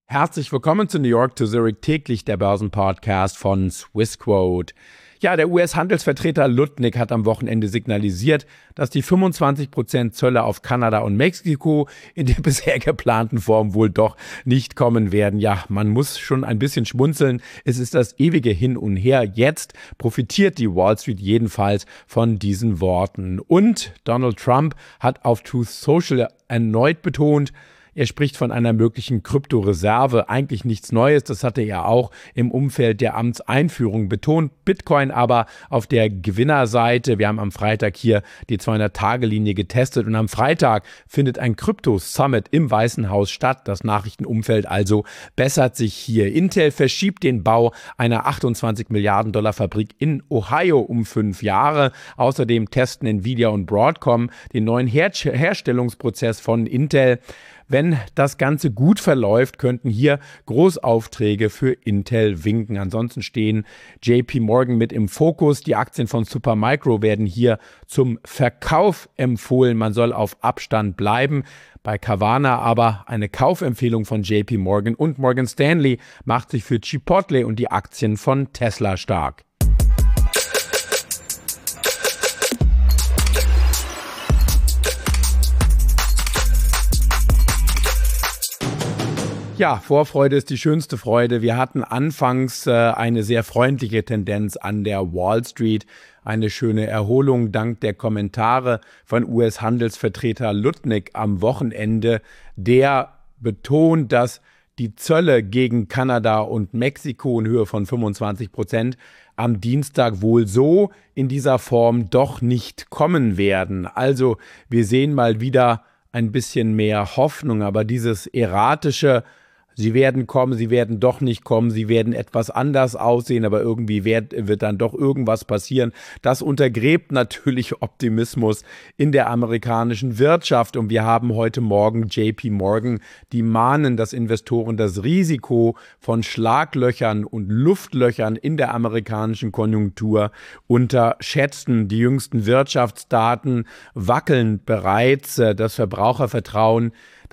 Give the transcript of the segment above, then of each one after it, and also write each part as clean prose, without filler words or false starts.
Herzlich willkommen zu New York to Zurich, täglich der Börsenpodcast von Swissquote. Ja, der US-Handelsvertreter Lutnick hat am Wochenende signalisiert, dass die 25% Zölle auf Kanada und Mexiko in der bisher geplanten Form wohl doch nicht kommen werden. Ja, man muss schon ein bisschen schmunzeln. Es ist das ewige Hin und Her. Jetzt profitiert die Wall Street jedenfalls von diesen Worten. Und Donald Trump hat auf Truth Social erneut betont, er spricht von einer möglichen Kryptoreserve, eigentlich nichts Neues, das hatte er auch im Umfeld der Amtseinführung betont. Bitcoin aber auf der Gewinnerseite. Wir haben am Freitag hier die 200-Tage-Linie getestet und am Freitag findet ein Krypto-Summit im Weißen Haus statt. Das Nachrichtenumfeld also bessert sich hier. Intel verschiebt den Bau einer 28 Milliarden Dollar Fabrik in Ohio um 5 Jahre. Außerdem testen Nvidia und Broadcom den neuen Herstellungsprozess von Intel. Wenn das Ganze gut verläuft, könnten hier Großaufträge für Intel winken. Ansonsten stehen JP Morgan mit im Fokus. Die Aktien von Supermicro werden hier zum Verkauf empfohlen. Man soll auf Abstand bleiben. Bei Carvana aber eine Kaufempfehlung von JP Morgan und Morgan Stanley macht sich für Chipotle und die Aktien von Tesla stark. Ja, Vorfreude ist die schönste Freude. Wir hatten anfangs eine sehr freundliche Tendenz an der Wall Street. Eine schöne Erholung dank der Kommentare von US-Handelsvertreter Lutnick am Wochenende. Der betont, dass die Zölle gegen Kanada und Mexiko in Höhe von 25% am Dienstag wohl so in dieser Form doch nicht kommen werden. Also wir sehen mal wieder ein bisschen mehr Hoffnung, aber dieses erratische Sie werden kommen, sie werden doch nicht kommen, sie werden etwas anders aussehen, aber irgendwie wird dann doch irgendwas passieren. Das untergräbt natürlich Optimismus in der amerikanischen Wirtschaft. Und wir haben heute Morgen JP Morgan, die mahnen, dass Investoren das Risiko von Schlaglöchern und Luftlöchern in der amerikanischen Konjunktur unterschätzen. Die jüngsten Wirtschaftsdaten wackeln bereits. Das Verbrauchervertrauen,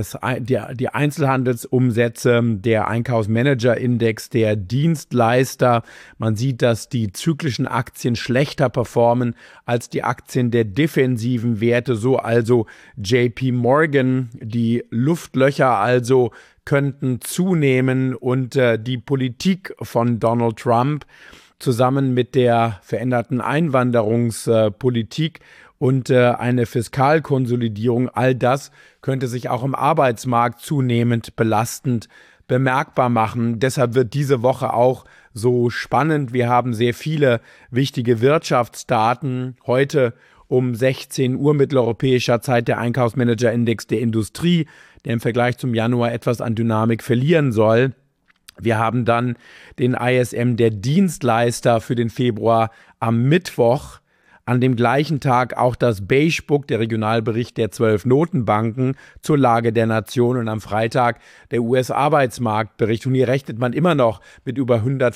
die Einzelhandelsumsätze, der Einkaufsmanager-Index der Dienstleister. Man sieht, dass die zyklischen Aktien schlechter performen als die Aktien der defensiven Werte. So also JP Morgan. Die Luftlöcher also könnten zunehmen und die Politik von Donald Trump zusammen mit der veränderten Einwanderungspolitik und eine Fiskalkonsolidierung, all das könnte sich auch im Arbeitsmarkt zunehmend belastend bemerkbar machen. Deshalb wird diese Woche auch so spannend. Wir haben sehr viele wichtige Wirtschaftsdaten. Heute um 16 Uhr mitteleuropäischer Zeit der Einkaufsmanager-Index der Industrie, der im Vergleich zum Januar etwas an Dynamik verlieren soll. Wir haben dann den ISM der Dienstleister für den Februar am Mittwoch. An dem gleichen Tag auch das Beige Book, der Regionalbericht der 12 Notenbanken zur Lage der Nation und am Freitag der US-Arbeitsmarktbericht. Und hier rechnet man immer noch mit über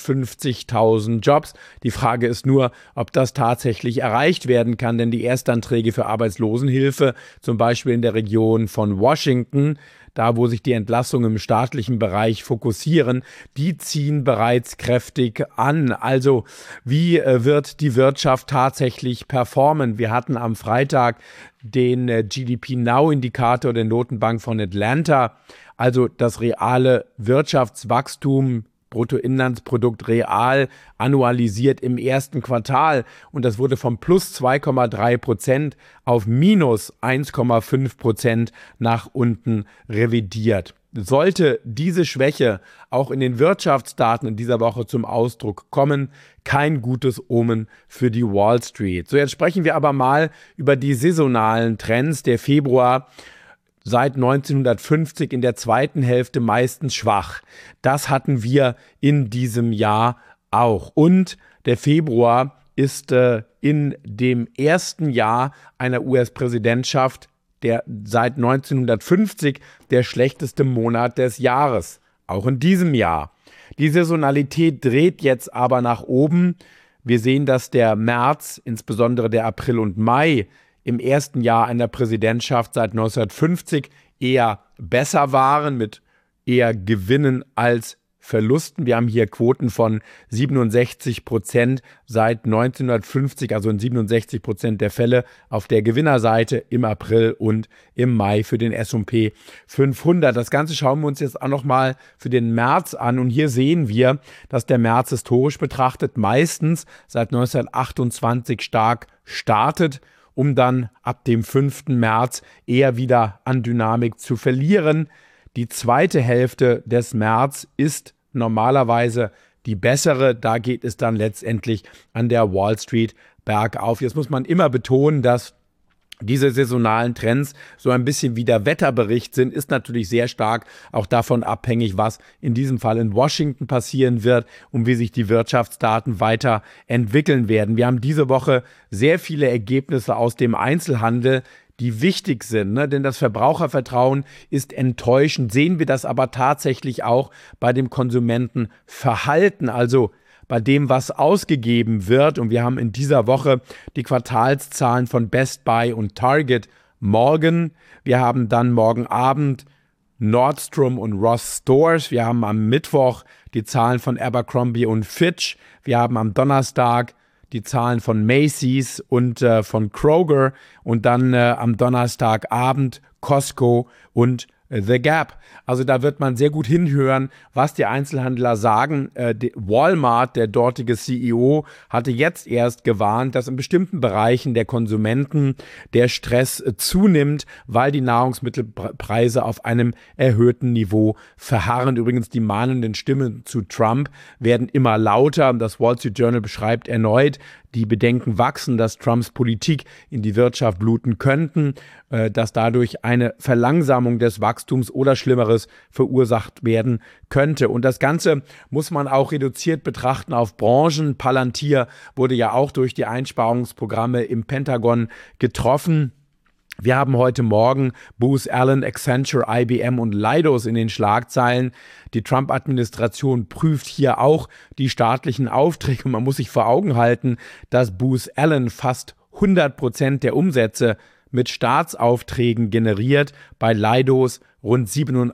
150.000 Jobs. Die Frage ist nur, ob das tatsächlich erreicht werden kann, denn die Erstanträge für Arbeitslosenhilfe, zum Beispiel in der Region von Washington, da wo sich die Entlassungen im staatlichen Bereich fokussieren, die ziehen bereits kräftig an. Also wie wird die Wirtschaft tatsächlich performen? Wir hatten am Freitag den GDP Now-Indikator der Notenbank von Atlanta, also das reale Wirtschaftswachstum, Bruttoinlandsprodukt real annualisiert im ersten Quartal und das wurde von plus 2,3% auf minus 1,5% nach unten revidiert. Sollte diese Schwäche auch in den Wirtschaftsdaten in dieser Woche zum Ausdruck kommen, kein gutes Omen für die Wall Street. So, jetzt sprechen wir aber mal über die saisonalen Trends. Der Februar seit 1950 in der zweiten Hälfte meistens schwach. Das hatten wir in diesem Jahr auch. Und der Februar ist in dem ersten Jahr einer US-Präsidentschaft seit 1950 der schlechteste Monat des Jahres. Auch in diesem Jahr. Die Saisonalität dreht jetzt aber nach oben. Wir sehen, dass der März, insbesondere der April und Mai, im ersten Jahr einer Präsidentschaft seit 1950 eher besser waren mit eher Gewinnen als Verlusten. Wir haben hier Quoten von 67% seit 1950, also in 67% der Fälle auf der Gewinnerseite im April und im Mai für den S&P 500. Das Ganze schauen wir uns jetzt auch nochmal für den März an und hier sehen wir, dass der März historisch betrachtet meistens seit 1928 stark startet, um dann ab dem 5. März eher wieder an Dynamik zu verlieren. Die zweite Hälfte des März ist normalerweise die bessere. Da geht es dann letztendlich an der Wall Street bergauf. Jetzt muss man immer betonen, dass diese saisonalen Trends so ein bisschen wie der Wetterbericht sind, ist natürlich sehr stark auch davon abhängig, was in diesem Fall in Washington passieren wird und wie sich die Wirtschaftsdaten weiter entwickeln werden. Wir haben diese Woche sehr viele Ergebnisse aus dem Einzelhandel, die wichtig sind, ne? Denn das Verbrauchervertrauen ist enttäuschend. Sehen wir das aber tatsächlich auch bei dem Konsumentenverhalten, also bei dem, was ausgegeben wird. Und wir haben in dieser Woche die Quartalszahlen von Best Buy und Target morgen. Wir haben dann morgen Abend Nordstrom und Ross Stores. Wir haben am Mittwoch die Zahlen von Abercrombie und Fitch. Wir haben am Donnerstag die Zahlen von Macy's und von Kroger und dann am Donnerstagabend Costco und The Gap. Also da wird man sehr gut hinhören, was die Einzelhändler sagen. Walmart, der dortige CEO, hatte jetzt erst gewarnt, dass in bestimmten Bereichen der Konsumenten der Stress zunimmt, weil die Nahrungsmittelpreise auf einem erhöhten Niveau verharren. Übrigens, die mahnenden Stimmen zu Trump werden immer lauter. Das Wall Street Journal beschreibt erneut, die Bedenken wachsen, dass Trumps Politik in die Wirtschaft bluten könnten, dass dadurch eine Verlangsamung des Wachstums oder Schlimmeres verursacht werden könnte. Und das Ganze muss man auch reduziert betrachten auf Branchen. Palantir wurde ja auch durch die Einsparungsprogramme im Pentagon getroffen. Wir haben heute Morgen Booz Allen, Accenture, IBM und Leidos in den Schlagzeilen. Die Trump-Administration prüft hier auch die staatlichen Aufträge. Man muss sich vor Augen halten, dass Booz Allen fast 100% der Umsätze mit Staatsaufträgen generiert, bei Leidos rund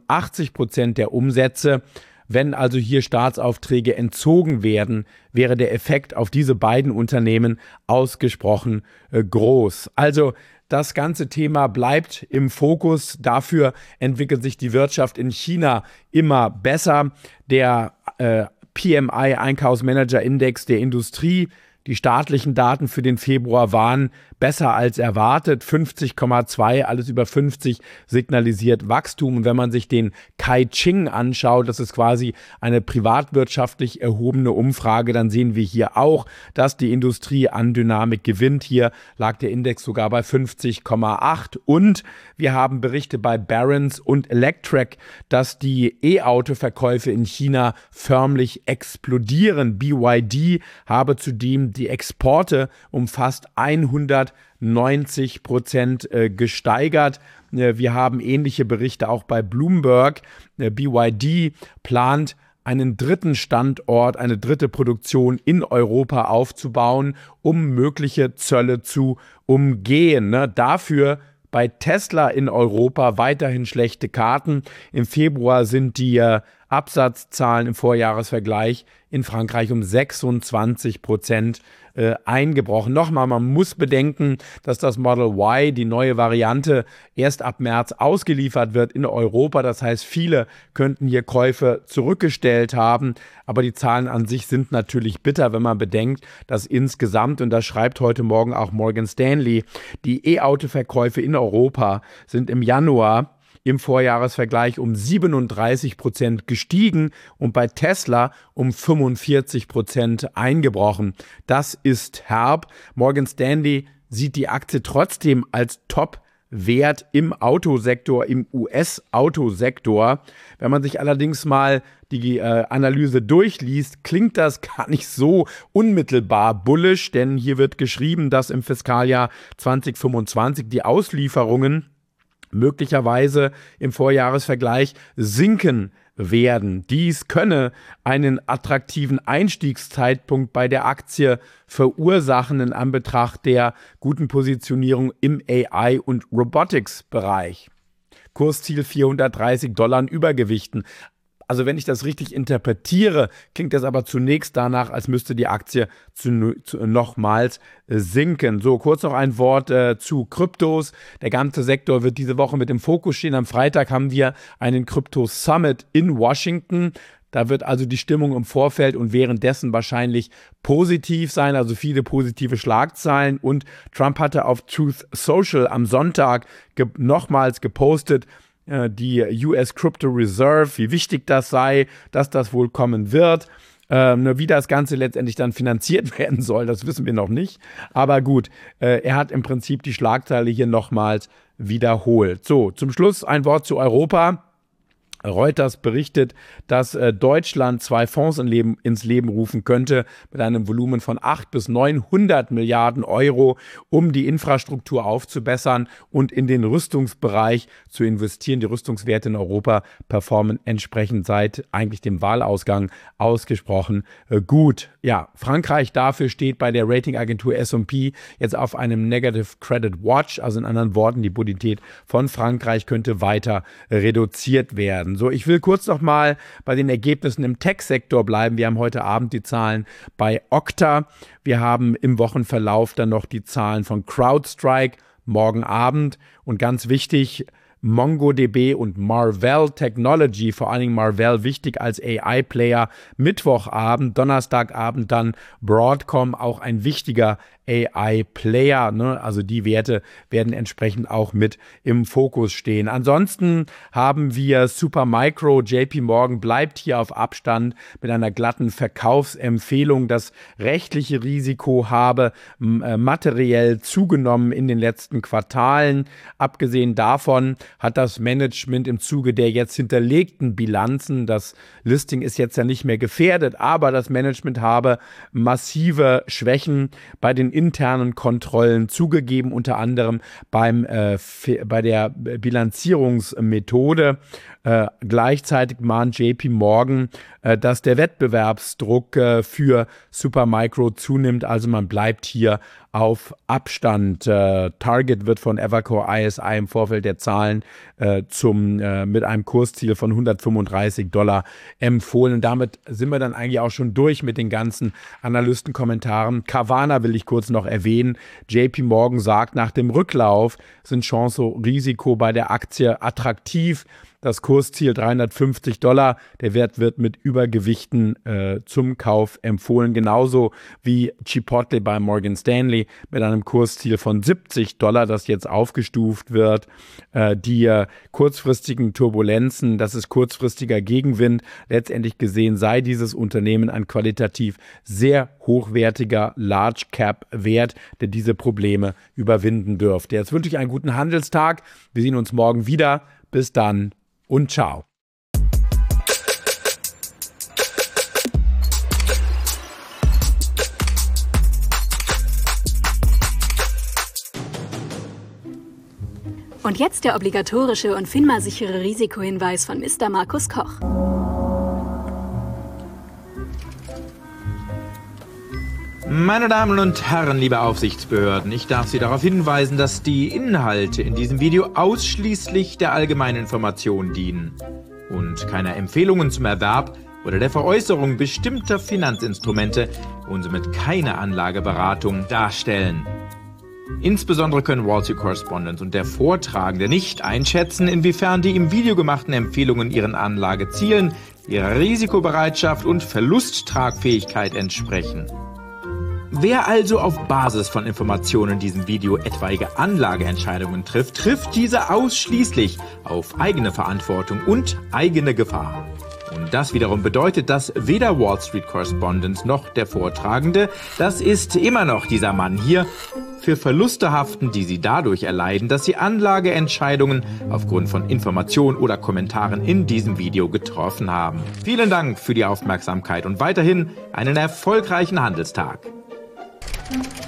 87% der Umsätze. Wenn also hier Staatsaufträge entzogen werden, wäre der Effekt auf diese beiden Unternehmen ausgesprochen groß. Also das ganze Thema bleibt im Fokus. Dafür entwickelt sich die Wirtschaft in China immer besser. Der PMI Einkaufsmanager-Index der Industrie, die staatlichen Daten für den Februar waren besser als erwartet. 50,2, alles über 50 signalisiert Wachstum. Und wenn man sich den Caixin anschaut, das ist quasi eine privatwirtschaftlich erhobene Umfrage, dann sehen wir hier auch, dass die Industrie an Dynamik gewinnt. Hier lag der Index sogar bei 50,8. Und wir haben Berichte bei Barron's und Electrek, dass die E-Auto-Verkäufe in China förmlich explodieren. BYD habe zudem die Exporte um fast 190% gesteigert. Wir haben ähnliche Berichte auch bei Bloomberg. BYD plant, einen dritten Standort, eine dritte Produktion in Europa aufzubauen, um mögliche Zölle zu umgehen. Dafür bei Tesla in Europa weiterhin schlechte Karten. Im Februar sind die Absatzzahlen im Vorjahresvergleich in Frankreich um 26% eingebrochen. Nochmal, man muss bedenken, dass das Model Y, die neue Variante, erst ab März ausgeliefert wird in Europa. Das heißt, viele könnten hier Käufe zurückgestellt haben. Aber die Zahlen an sich sind natürlich bitter, wenn man bedenkt, dass insgesamt, und das schreibt heute Morgen auch Morgan Stanley, die E-Auto-Verkäufe in Europa sind im Januar im Vorjahresvergleich um 37% gestiegen und bei Tesla um 45% eingebrochen. Das ist herb. Morgan Stanley sieht die Aktie trotzdem als Top-Wert im Autosektor, im US-Autosektor. Wenn man sich allerdings mal die Analyse durchliest, klingt das gar nicht so unmittelbar bullish, denn hier wird geschrieben, dass im Fiskaljahr 2025 die Auslieferungen möglicherweise im Vorjahresvergleich sinken werden. Dies könne einen attraktiven Einstiegszeitpunkt bei der Aktie verursachen in Anbetracht der guten Positionierung im AI- und Robotics-Bereich. Kursziel $430 in Übergewichten. Also wenn ich das richtig interpretiere, klingt das aber zunächst danach, als müsste die Aktie nochmals sinken. So, kurz noch ein Wort zu Kryptos. Der ganze Sektor wird diese Woche mit im Fokus stehen. Am Freitag haben wir einen Krypto-Summit in Washington. Da wird also die Stimmung im Vorfeld und währenddessen wahrscheinlich positiv sein, also viele positive Schlagzeilen. Und Trump hatte auf Truth Social am Sonntag nochmals gepostet, die US Crypto Reserve, wie wichtig das sei, dass das wohl kommen wird. Wie das Ganze letztendlich dann finanziert werden soll, das wissen wir noch nicht. Aber gut, er hat im Prinzip die Schlagzeile hier nochmals wiederholt. So, zum Schluss ein Wort zu Europa. Reuters berichtet, dass Deutschland 2 Fonds ins Leben rufen könnte mit einem Volumen von 800 bis 900 Milliarden Euro, um die Infrastruktur aufzubessern und in den Rüstungsbereich zu investieren. Die Rüstungswerte in Europa performen entsprechend seit eigentlich dem Wahlausgang ausgesprochen gut. Ja, Frankreich dafür steht bei der Ratingagentur S&P jetzt auf einem Negative Credit Watch, also in anderen Worten, die Bonität von Frankreich könnte weiter reduziert werden. So, ich will kurz noch mal bei den Ergebnissen im Tech-Sektor bleiben. Wir haben heute Abend die Zahlen bei Okta. Wir haben im Wochenverlauf dann noch die Zahlen von CrowdStrike morgen Abend. Und ganz wichtig, MongoDB und Marvell Technology, vor allen Dingen Marvell wichtig als AI-Player, Mittwochabend, Donnerstagabend dann Broadcom, auch ein wichtiger AI-Player, ne? Also die Werte werden entsprechend auch mit im Fokus stehen. Ansonsten haben wir Supermicro, JP Morgan bleibt hier auf Abstand mit einer glatten Verkaufsempfehlung. Das rechtliche Risiko habe materiell zugenommen in den letzten Quartalen. Abgesehen davon hat das Management im Zuge der jetzt hinterlegten Bilanzen, das Listing ist jetzt ja nicht mehr gefährdet, aber das Management habe massive Schwächen bei den internen Kontrollen zugegeben, unter anderem bei der Bilanzierungsmethode. Gleichzeitig mahnt JP Morgan, dass der Wettbewerbsdruck für Supermicro zunimmt, also man bleibt hier auf Abstand. Target wird von Evercore ISI im Vorfeld der Zahlen mit einem Kursziel von $135 empfohlen. Und damit sind wir dann eigentlich auch schon durch mit den ganzen Analystenkommentaren. Carvana will ich kurz noch erwähnen. JP Morgan sagt, nach dem Rücklauf sind Chance Risiko bei der Aktie attraktiv. Das Kursziel $350. Der Wert wird mit Übergewichten zum Kauf empfohlen. Genauso wie Chipotle bei Morgan Stanley mit einem Kursziel von $70, das jetzt aufgestuft wird. Die kurzfristigen Turbulenzen, das ist kurzfristiger Gegenwind. Letztendlich gesehen sei dieses Unternehmen ein qualitativ sehr hochwertiger Large-Cap-Wert, der diese Probleme überwinden dürfte. Jetzt wünsche ich einen guten Handelstag. Wir sehen uns morgen wieder. Bis dann. Und ciao. Und jetzt der obligatorische und FINMA-sichere Risikohinweis von Mr. Markus Koch. Meine Damen und Herren, liebe Aufsichtsbehörden, ich darf Sie darauf hinweisen, dass die Inhalte in diesem Video ausschließlich der allgemeinen Information dienen und keine Empfehlungen zum Erwerb oder der Veräußerung bestimmter Finanzinstrumente und somit keine Anlageberatung darstellen. Insbesondere können Wall Street Correspondent und der Vortragende nicht einschätzen, inwiefern die im Video gemachten Empfehlungen ihren Anlagezielen, ihrer Risikobereitschaft und Verlusttragfähigkeit entsprechen. Wer also auf Basis von Informationen in diesem Video etwaige Anlageentscheidungen trifft, trifft diese ausschließlich auf eigene Verantwortung und eigene Gefahr. Und das wiederum bedeutet, dass weder Wall Street Correspondent noch der Vortragende, das ist immer noch dieser Mann hier, für Verluste haften, die sie dadurch erleiden, dass sie Anlageentscheidungen aufgrund von Informationen oder Kommentaren in diesem Video getroffen haben. Vielen Dank für die Aufmerksamkeit und weiterhin einen erfolgreichen Handelstag.